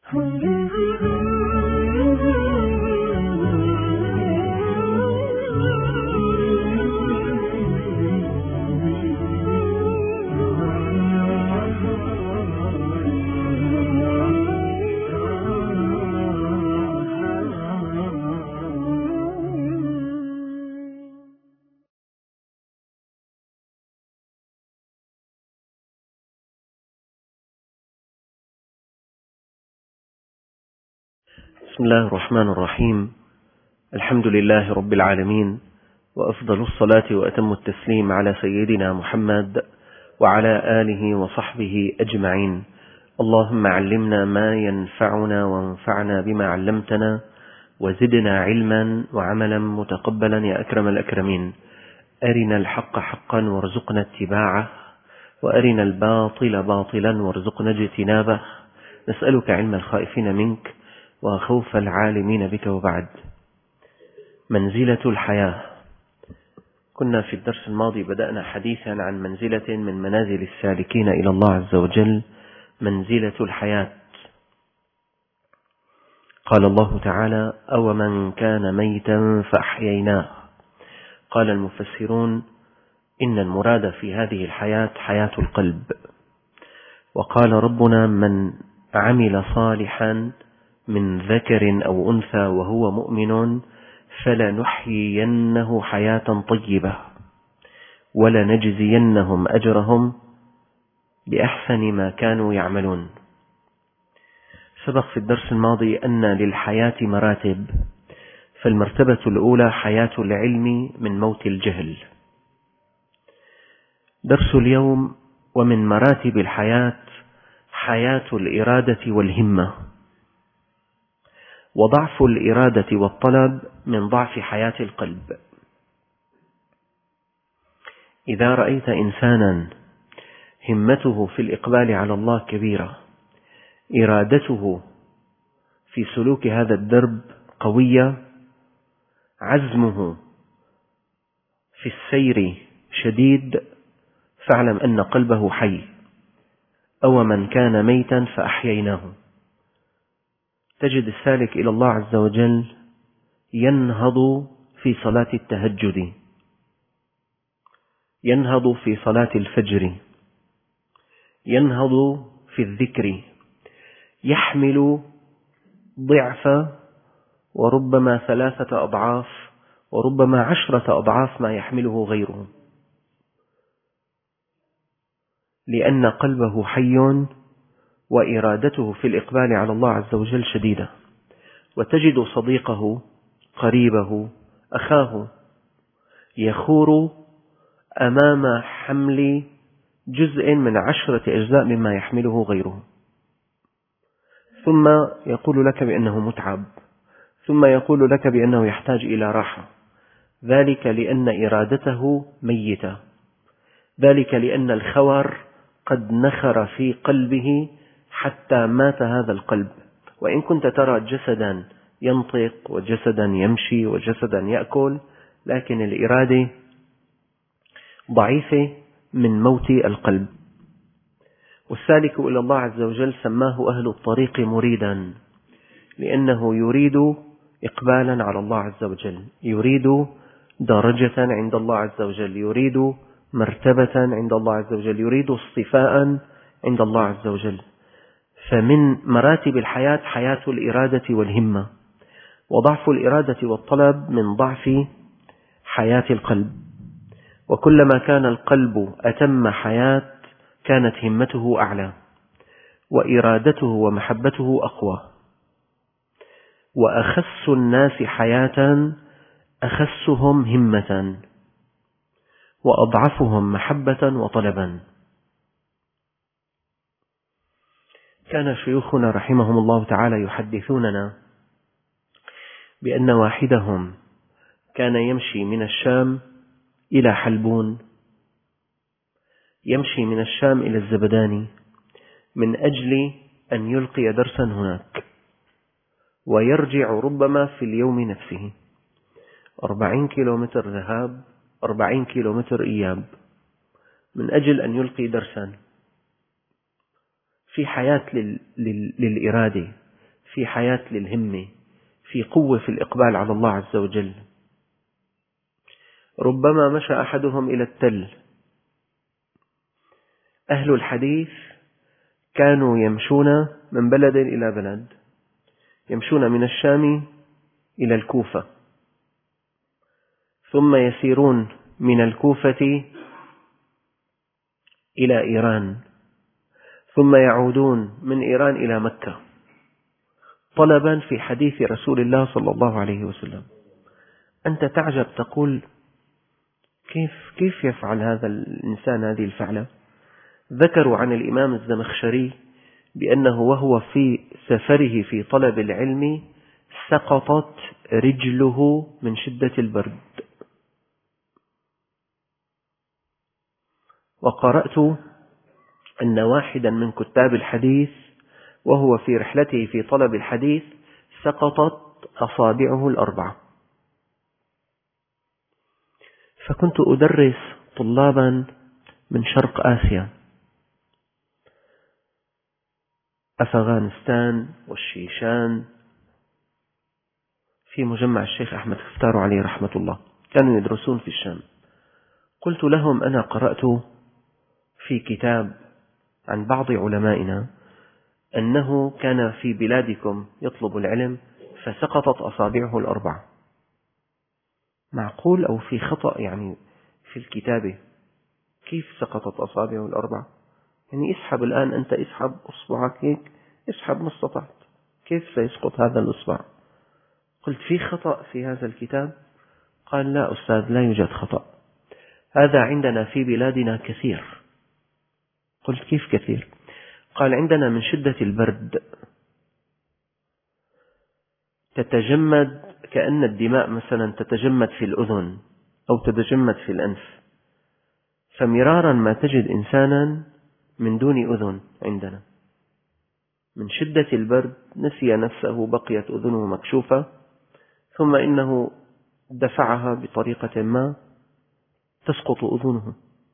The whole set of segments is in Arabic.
بسم الله الرحمن الرحيم. الحمد لله رب العالمين، وأفضل الصلاة وأتم التسليم على سيدنا محمد وعلى آله وصحبه أجمعين. اللهم علمنا ما ينفعنا وانفعنا بما علمتنا وزدنا علما وعملا متقبلا يا أكرم الأكرمين. أرنا الحق حقا وارزقنا اتباعه، وأرنا الباطل باطلا وارزقنا اجتنابه. نسألك علم الخائفين منك وخوف العالمين بك. وبعد. منزلة الحياة. كنا في الدرس الماضي بدأنا حديثا عن منزلة من منازل السالكين إلى الله عز وجل، منزلة الحياة. قال الله تعالى: أو من كان ميتا فأحييناه. قال المفسرون: إن المراد في هذه الحياة حياة القلب. وقال ربنا: من عمل صالحا من ذكر أو أنثى وهو مؤمن فلنحيينه حياة طيبة ولنجزينهم أجرهم بأحسن ما كانوا يعملون. سبق في الدرس الماضي أن للحياة مراتب، فالمرتبة الأولى حياة العلم من موت الجهل. درس اليوم: ومن مراتب الحياة حياة الإرادة والهمة. وضعف الإرادة والطلب من ضعف حياة القلب. إذا رأيت إنسانا همته في الإقبال على الله كبيرة، إرادته في سلوك هذا الدرب قوية، عزمه في السير شديد، فاعلم أن قلبه حي. أو من كان ميتا فأحييناه. تجد السالك إلى الله عز وجل ينهض في صلاة التهجد، ينهض في صلاة الفجر، ينهض في الذكر، يحمل ضعف وربما 3 أضعاف وربما 10 أضعاف ما يحمله غيره، لأن قلبه حي وإرادته في الإقبال على الله عز وجل شديدة. وتجد صديقه، قريبه، أخاه يخور أمام حمل جزء من 10 أجزاء مما يحمله غيره، ثم يقول لك بأنه متعب، ثم يقول لك بأنه يحتاج إلى راحة. ذلك لأن إرادته ميتة، ذلك لأن الخور قد نخر في قلبه حتى مات هذا القلب. وإن كنت ترى جسدا ينطق وجسدا يمشي وجسدا يأكل، لكن الإرادة ضعيفة من موت القلب. والسالك إلى الله عز وجل سماه أهل الطريق مريدا، لأنه يريد إقبالا على الله عز وجل، يريد درجة عند الله عز وجل، يريد مرتبة عند الله عز وجل، يريد اصطفاء عند الله عز وجل. فمن مراتب الحياة حياة الإرادة والهمة. وضعف الإرادة والطلب من ضعف حياة القلب. وكلما كان القلب أتم حياة كانت همته أعلى وإرادته ومحبته أقوى. وأخس الناس حياة أخسهم همة، وأضعفهم محبة وطلبا. كان شيوخنا رحمهم الله تعالى يحدثوننا بأن واحدهم كان يمشي من الشام إلى حلبون، يمشي من الشام إلى الزبداني من أجل أن يلقي درسا هناك، ويرجع ربما في اليوم نفسه 40 كيلومتر ذهاب 40 كيلومتر إياب، من أجل أن يلقي درسا. في حياة للإرادة، في حياة للهمة، في قوة في الإقبال على الله عز وجل. ربما مشى أحدهم إلى التل. أهل الحديث كانوا يمشون من بلد إلى بلد، يمشون من الشام إلى الكوفة، ثم يسيرون من الكوفة إلى إيران، ثم يعودون من إيران إلى مكة طلبا في حديث رسول الله صلى الله عليه وسلم. أنت تعجب تقول كيف يفعل هذا الإنسان هذه الفعلة؟ ذكروا عن الإمام الزمخشري بأنه وهو في سفره في طلب العلم سقطت رجله من شدة البرد. وقرأت أن واحدا من كتاب الحديث وهو في رحلته في طلب الحديث سقطت أصابعه الأربعة. فكنت أدرس طلابا من شرق آسيا، أفغانستان والشيشان، في مجمع الشيخ أحمد خفتار عليه رحمة الله، كانوا يدرسون في الشام. قلت لهم أنا قرأت في كتاب عن بعض علمائنا أنه كان في بلادكم يطلب العلم فسقطت أصابعه الأربعة. معقول أو في خطأ يعني في الكتابة؟ كيف سقطت أصابعه الأربعة؟ يعني اسحب الآن، أنت اسحب أصبعك هيك، اسحب ما استطعت، كيف سيسقط هذا الأصبع؟ قلت في خطأ في هذا الكتاب؟ قال لا أستاذ، لا يوجد خطأ، هذا عندنا في بلادنا كثير. قلت كيف كثير؟ قال عندنا من شدة البرد تتجمد، كأن الدماء مثلا تتجمد في الأذن أو تتجمد في الأنف، فمرارا ما تجد إنسانا من دون أذن عندنا من شدة البرد نسي نفسه، بقيت أذنه مكشوفة، ثم إنه دفعها بطريقة ما تسقط أذنه.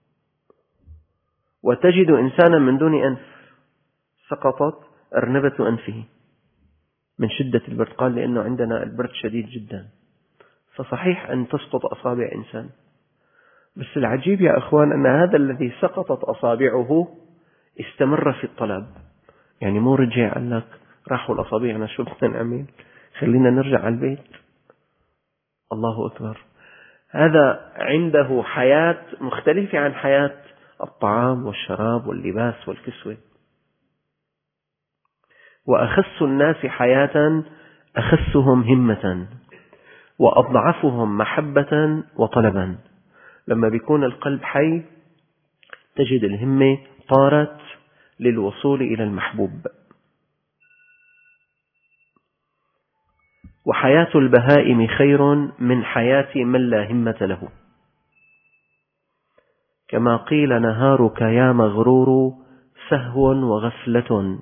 وتجد إنسانا من دون أنف سقطت أرنبة أنفه من شدة البرد. قال لأنه عندنا البرد شديد جدا. فصحيح أن تسقط أصابع إنسان، بس العجيب يا أخوان أن هذا الذي سقطت أصابعه استمر في الطلب. يعني مو رجع قال لك راحوا الأصابع أنا شو بدنا نعمل، خلينا نرجع على البيت. الله أكبر، هذا عنده حياة مختلفة عن حياة الطعام والشراب واللباس والكسوة. وأخس الناس حياة أخسهم همة، وأضعفهم محبة وطلبا. لما بيكون القلب حي تجد الهمة طارت للوصول إلى المحبوب. وحياة البهائم خير من حياة من لا همة له. كما قيل نهارك يا مغرور سهو وغفلة،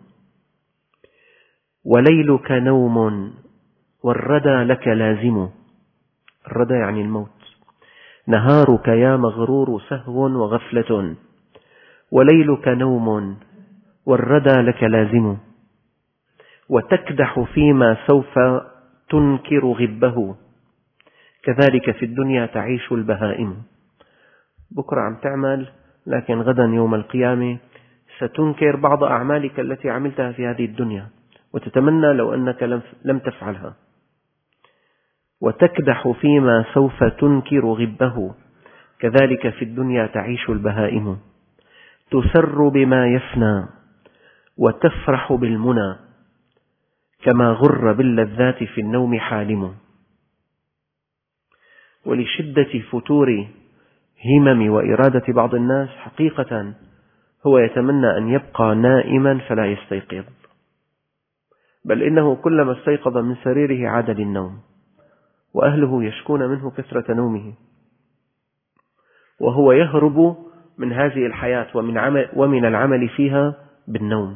وليلك نوم والردى لك لازم. الردى يعني الموت. نهارك يا مغرور سهو وغفلة، وليلك نوم والردى لك لازم. وتكدح فيما سوف تنكر غبه، كذلك في الدنيا تعيش البهائم. بكرة عم تعمل، لكن غدا يوم القيامة ستنكر بعض أعمالك التي عملتها في هذه الدنيا، وتتمنى لو أنك لم تفعلها. وتكدح فيما سوف تنكر غبه، كذلك في الدنيا تعيش البهائم. تسر بما يفنى وتفرح بالمنى، كما غر باللذات في النوم حالم. ولشدة فتور همم وإرادة بعض الناس حقيقة هو يتمنى أن يبقى نائما فلا يستيقظ، بل إنه كلما استيقظ من سريره عاد للنوم، وأهله يشكون منه كثرة نومه، وهو يهرب من هذه الحياة ومن العمل فيها بالنوم.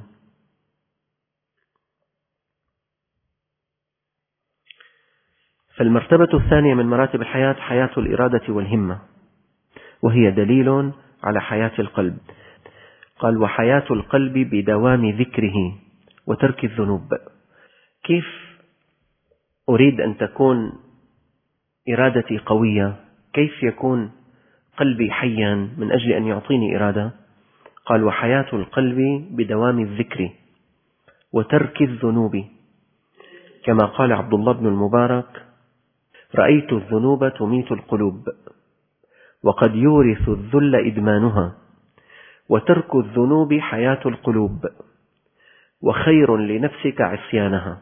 فالمرتبة الثانية من مراتب الحياة حياة الإرادة والهمة، وهي دليل على حياة القلب. قال وحياة القلب بدوام ذكره وترك الذنوب. كيف أريد أن تكون إرادتي قوية؟ كيف يكون قلبي حيا من أجل أن يعطيني إرادة؟ قال: وحياة القلب بدوام الذكر وترك الذنوب، كما قال عبد الله بن المبارك: رأيت الذنوب تميت القلوب، وقد يورث الذل إدمانها، وترك الذنوب حياة القلوب، وخير لنفسك عصيانها.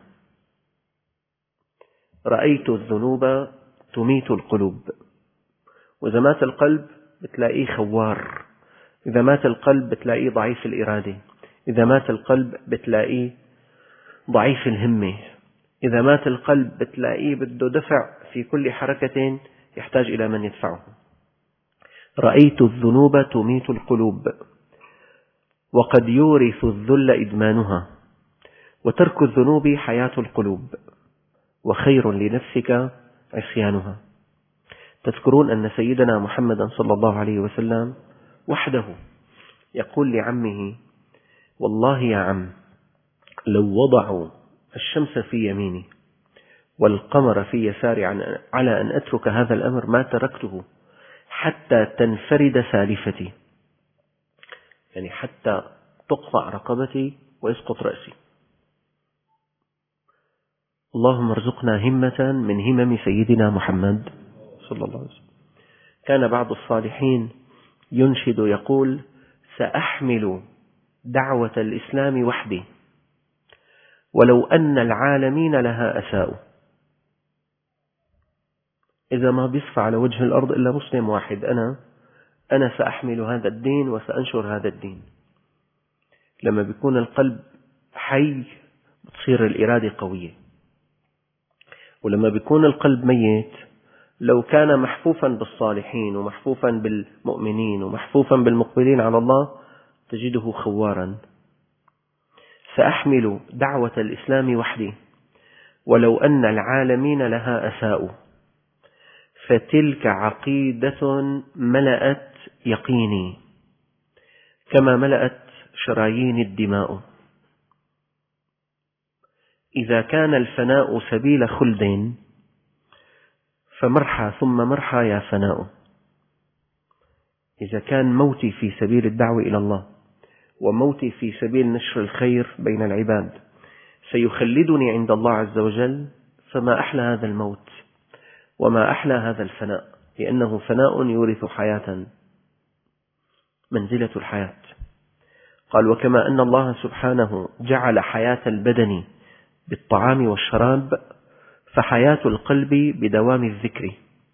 رأيت الذنوب تميت القلوب، وإذا مات القلب بتلاقيه خوار، إذا مات القلب بتلاقيه ضعيف الإرادة، إذا مات القلب بتلاقيه ضعيف الهمة، إذا مات القلب بتلاقيه بده دفع في كل حركة يحتاج إلى من يدفعه. رأيت الذنوب تميت القلوب، وقد يورث الذل إدمانها، وترك الذنوب حياة القلوب، وخير لنفسك عصيانها. تذكرون أن سيدنا محمدا صلى الله عليه وسلم وحده يقول لعمه: والله يا عم، لو وضعوا الشمس في يميني والقمر في يساري على أن أترك هذا الأمر ما تركته حتى تنفرد سالفتي، يعني حتى تقطع رقبتي ويسقط رأسي. اللهم ارزقنا همة من همم سيدنا محمد صلى الله عليه وسلم. كان بعض الصالحين ينشد يقول: سأحمل دعوة الإسلام وحدي ولو أن العالمين لها أساءوا. إذا ما بيصفى على وجه الأرض إلا مسلم واحد، أنا سأحمل هذا الدين وسأنشر هذا الدين. لما بيكون القلب حي بتصير الإرادة قوية، ولما بيكون القلب ميت لو كان محفوفا بالصالحين ومحفوفا بالمؤمنين ومحفوفا بالمقبلين على الله تجده خوارا. سأحمل دعوة الإسلام وحدي ولو أن العالمين لها أساءوا، فتلك عقيدة ملأت يقيني كما ملأت شرايين الدماء. إذا كان الفناء سبيل خلد فمرحى ثم مرحى يا فناء. إذا كان موتي في سبيل الدعوة إلى الله وموتي في سبيل نشر الخير بين العباد سيخلدني عند الله عز وجل، فما أحلى هذا الموت وما أحلى هذا الفناء، لأنه فناء يورث حياة، منزلة الحياة. قال: وكما أن الله سبحانه جعل حياة البدن بالطعام والشراب، فحياة القلب بدوام الذكر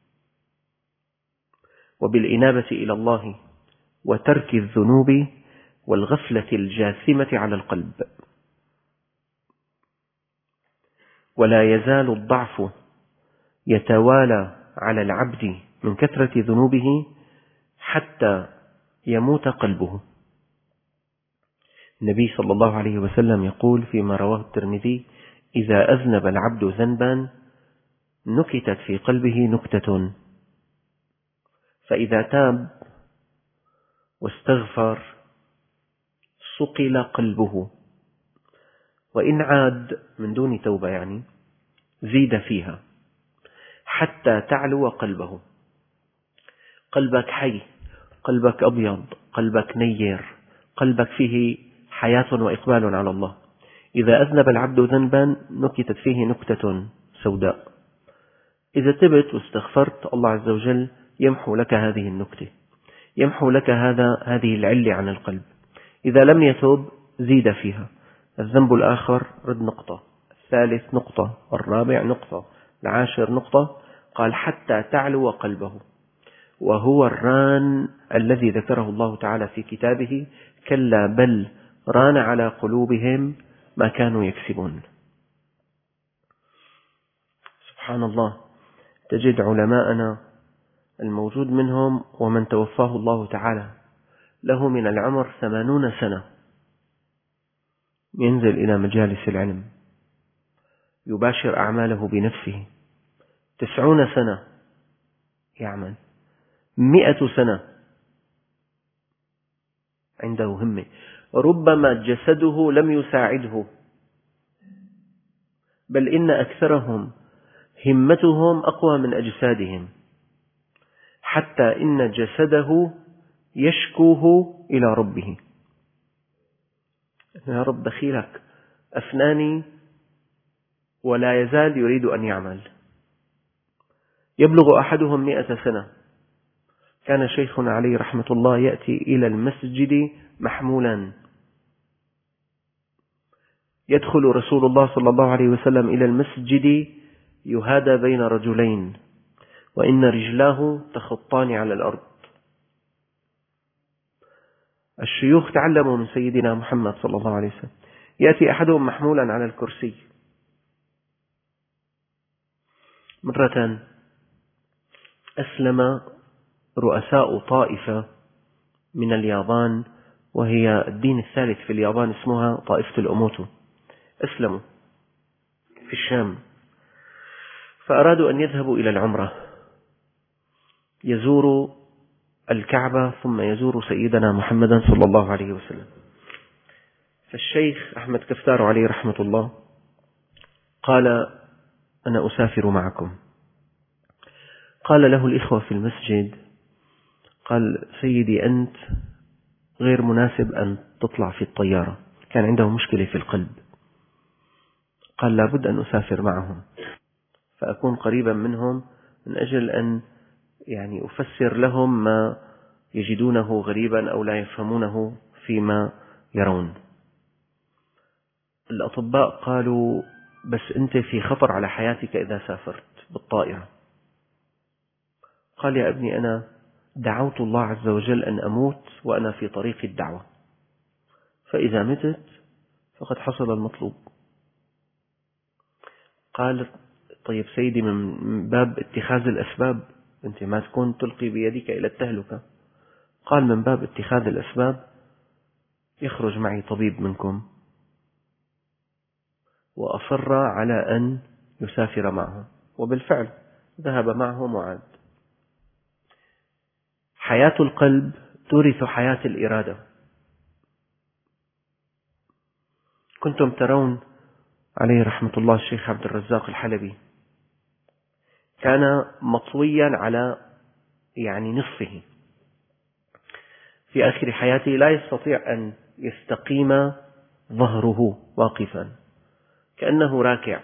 وبالإنابة إلى الله وترك الذنوب والغفلة الجاثمة على القلب. ولا يزال الضعف يتوالى على العبد من كثرة ذنوبه حتى يموت قلبه. النبي صلى الله عليه وسلم يقول فيما رواه الترمذي: إذا أذنب العبد ذنبا نكتت في قلبه نكتة، فإذا تاب واستغفر صقل قلبه، وإن عاد من دون توبة يعني زيد فيها حتى تعلو قلبه. قلبك حي، قلبك أبيض، قلبك نير، قلبك فيه حياة وإقبال على الله. إذا أذنب العبد ذنبا نكتت فيه نكتة سوداء. إذا تبت واستغفرت الله عز وجل يمحو لك هذه النكتة، يمحو لك هذه العلة عن القلب. إذا لم يتوب زيد فيها، الذنب الآخر رد نقطة، الثالث نقطة، الرابع نقطة، العاشر نقطة. قال: حتى تعلو قلبه، وهو الران الذي ذكره الله تعالى في كتابه: كلا بل ران على قلوبهم ما كانوا يكسبون. سبحان الله، تجد علماءنا الموجود منهم ومن توفاه الله تعالى له من العمر 80 سنة ينزل إلى مجالس العلم يباشر أعماله بنفسه، 90 سنة يعمل، 100 سنة عنده همة، ربما جسده لم يساعده، بل إن أكثرهم همتهم أقوى من أجسادهم، حتى إن جسده يشكوه إلى ربه. يا رب دخيلك أفناني ولا يزال يريد أن يعمل. يبلغ أحدهم 100 سنة. كان شيخنا عليه رحمة الله يأتي إلى المسجد محمولا. يدخل رسول الله صلى الله عليه وسلم إلى المسجد يهادى بين رجلين، وإن رجلاه تخطان على الأرض. الشيوخ تعلموا من سيدنا محمد صلى الله عليه وسلم. يأتي أحدهم محمولا على الكرسي. مرة أسلم رؤساء طائفة من اليابان، وهي الدين الثالث في اليابان، اسمها طائفة الأوموتو. أسلموا في الشام، فأرادوا أن يذهبوا إلى العمرة، يزوروا الكعبة ثم يزوروا سيدنا محمدا صلى الله عليه وسلم. فالشيخ أحمد كفتار عليه رحمة الله قال: أنا أسافر معكم. قال له الإخوة في المسجد، قال: سيدي أنت غير مناسب أن تطلع في الطيارة. كان عنده مشكلة في القلب. قال: لابد أن أسافر معهم فأكون قريبا منهم من أجل أن أفسر لهم ما يجدونه غريبا أو لا يفهمونه فيما يرون. الأطباء قالوا: بس أنت في خطر على حياتك إذا سافرت بالطائرة. قال: يا ابني أنا دعوت الله عز وجل أن أموت وأنا في طريق الدعوة، فإذا متت فقد حصل المطلوب. قال: طيب سيدي، من باب اتخاذ الأسباب، أنت ما تكون تلقي بيدك إلى التهلكة. قال: من باب اتخاذ الأسباب يخرج معي طبيب منكم. وأصر على أن يسافر معهم، وبالفعل ذهب معهم وعاد. حياة القلب تورث حياة الإرادة. كنتم ترون عليه رحمة الله الشيخ عبد الرزاق الحلبي كان مطويا على نصفه. في آخر حياته لا يستطيع أن يستقيم ظهره واقفا، كأنه راكع،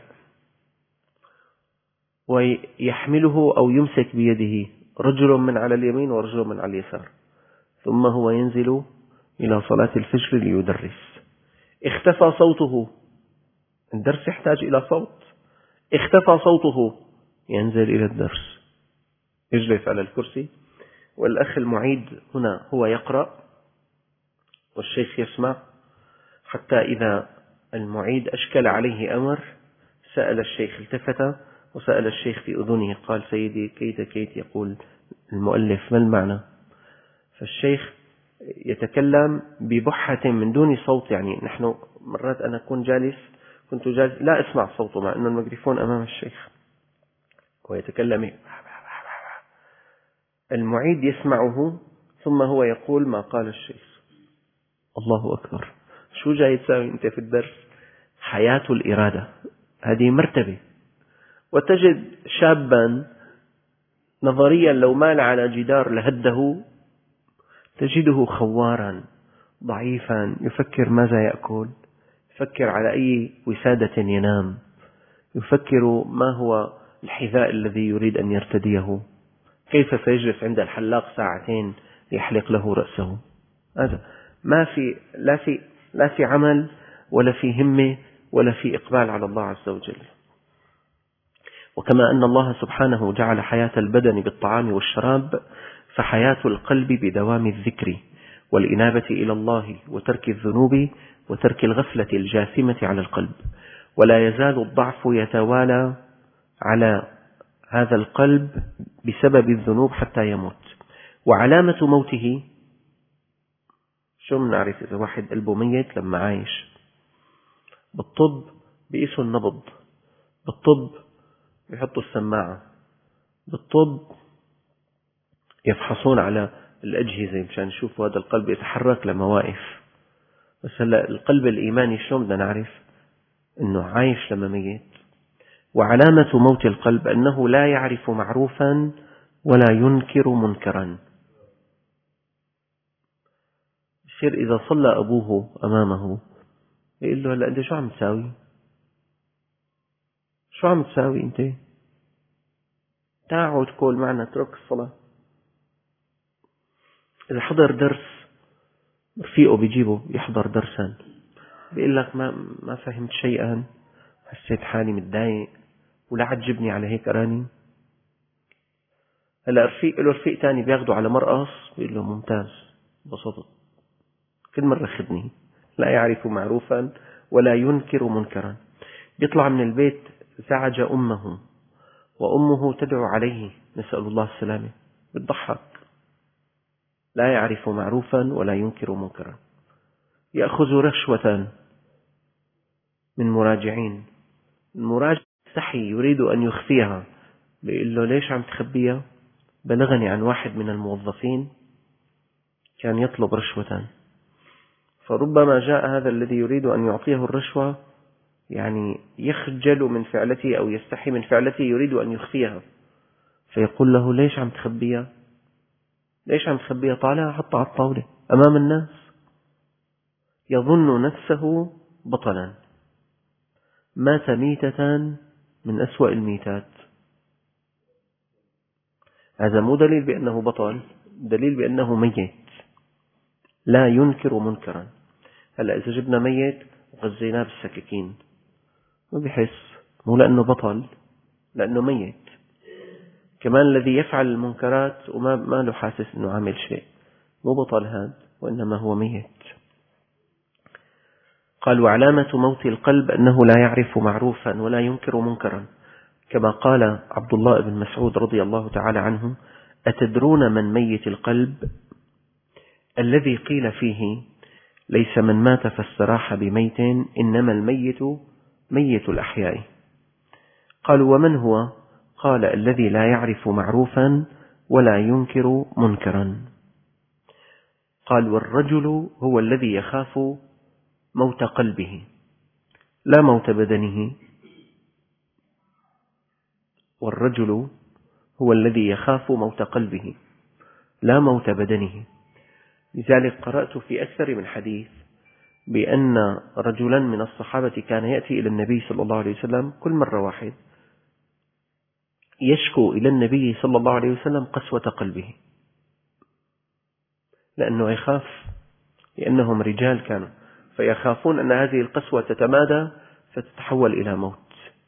ويحمله أو يمسك بيده رجل من على اليمين ورجل من على اليسار، ثم هو ينزل إلى صلاة الفجر ليدرس. اختفى صوته، الدرس يحتاج إلى صوت، اختفى صوته، ينزل إلى الدرس، يجلس على الكرسي، والأخ المعيد هنا هو يقرأ والشيخ يسمع، حتى إذا المعيد أشكل عليه أمر سأل الشيخ، التفت وسأل الشيخ في أذنه، قال: سيدي كيت يقول المؤلف، ما المعنى؟ فالشيخ يتكلم ببحة من دون صوت. نحن مرات أنا كنت جالس لا أسمع صوته مع أن الميكروفون أمام الشيخ ويتكلم، المعيد يسمعه ثم هو يقول ما قال الشيخ. الله أكبر، شو جاي تساوي أنت في الدرس؟ حياة الإرادة هذه مرتبة. وتجد شابا نظريا لو مال على جدار لهده، تجده خوارا ضعيفا، يفكر ماذا يأكل، يفكر على أي وسادة ينام، يفكر ما هو الحذاء الذي يريد أن يرتديه، كيف سيجلس عند الحلاق ساعتين ليحلق له رأسه. هذا لا في عمل ولا في همة ولا في إقبال على الله عز وجل. وكما أن الله سبحانه جعل حياة البدن بالطعام والشراب، فحياة القلب بدوام الذكر والإنابة إلى الله وترك الذنوب وترك الغفلة الجاثمة على القلب. ولا يزال الضعف يتوالى على هذا القلب بسبب الذنوب حتى يموت. وعلامة موته، شو بنعرف إذا واحد قلبه ميت؟ لما عايش بالطب بيقيسوا النبض، بالطب بيحطوا السماعة، بالطب يفحصون على الأجهزة مشان يشوفوا هذا القلب يتحرك لما واقف. بس هلا القلب الإيماني شلون بدنا نعرف إنه عايش لما ميت؟ وعلامة موت القلب أنه لا يعرف معروفا ولا ينكر منكرا. بصير إذا صلى أبوه أمامه يقول له هلأ أنت شو عم تساوي؟ شو عم تساوي أنت؟ تعال كل معنا، اترك الصلاة. إذا حضر درس رفيقه بيجيبه يحضر درسا، بيقول لك ما فهمت شيئا، حسيت حالي متضايق ولا عجبني على هيك أراني. هلا رفيق تاني بياخده على مرقص بيقول له ممتاز بسطت، كل مرة خدني. لا يعرف معروفا ولا ينكر منكرا. بيطلع من البيت زعج أمه وأمه تدعو عليه، نسأل الله السلامة، بتضحك. لا يعرف معروفا ولا ينكر منكرا. يأخذ رشوة من مراجعين، المراجع يستحي يريد أن يخفيها، بيقول له ليش عم تخبيها؟ بلغني عن واحد من الموظفين كان يطلب رشوة، فربما جاء هذا الذي يريد أن يعطيه الرشوة يعني يخجل من فعلته أو يستحي من فعلته، يريد أن يخفيها، فيقول له ليش عم تخبيها؟ ليش عم تخبيها؟ طالع حطها على الطاولة أمام الناس. يظن نفسه بطلا، مات ميتة من أسوأ الميتات. هذا مو دليل بأنه بطل، دليل بأنه ميت لا ينكر منكرا. هلأ إذا جبنا ميت وغزيناه بالسكاكين ما بيحس، مو لأنه بطل، لأنه ميت. كمان الذي يفعل المنكرات وما له حاسس أنه عامل شيء، مو بطل هذا، وإنما هو ميت. قال وعلامة موت القلب أنه لا يعرف معروفا ولا ينكر منكرا، كما قال عبد الله بن مسعود رضي الله تعالى عنه: أتدرون من ميت القلب؟ الذي قيل فيه ليس من مات فاستراح بميت، إنما الميت ميت الأحياء. قالوا ومن هو؟ قال الذي لا يعرف معروفا ولا ينكر منكرا. قال والرجل هو الذي يخاف موت قلبه لا موت بدنه. والرجل هو الذي يخاف موت قلبه لا موت بدنه. لذلك قرأت في أكثر من حديث بأن رجلا من الصحابة كان يأتي إلى النبي صلى الله عليه وسلم كل مرة واحد يشكو إلى النبي صلى الله عليه وسلم قسوة قلبه، لأنه يخاف، لأنهم رجال كانوا، فيخافون أن هذه القسوة تتمادى فتتحول إلى موت.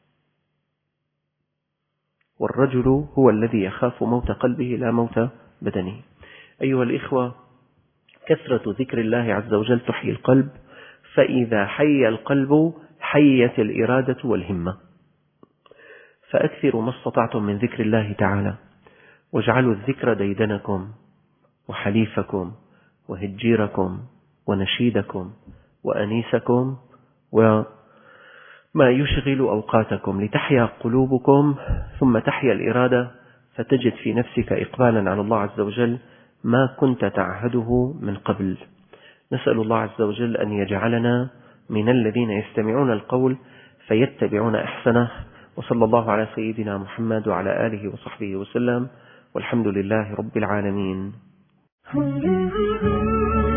والرجل هو الذي يخاف موت قلبه لا موت بدنه. أيها الإخوة، كثرة ذكر الله عز وجل تحيي القلب، فإذا حي القلب حيت الإرادة والهمة. فأكثروا ما استطعتم من ذكر الله تعالى، واجعلوا الذكر ديدنكم وحليفكم وهجيركم ونشيدكم وأنيسكم وما يشغل أوقاتكم، لتحيا قلوبكم ثم تحيا الإرادة، فتجد في نفسك إقبالا على الله عز وجل ما كنت تعهده من قبل. نسأل الله عز وجل أن يجعلنا من الذين يستمعون القول فيتبعون أحسنه. وصلى الله على سيدنا محمد وعلى آله وصحبه وسلم، والحمد لله رب العالمين.